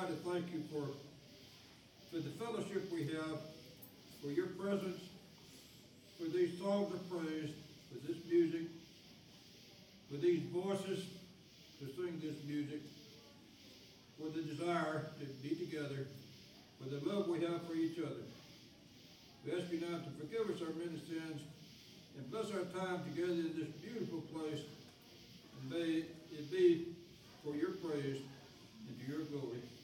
to thank you for the fellowship we have, for your presence, for these songs of praise, for this music, for these voices to sing this music, for the desire to be together, for the love we have for each other. We ask you now to forgive us our many sins and bless our time together in this beautiful place. And may it be for your praise and to your glory.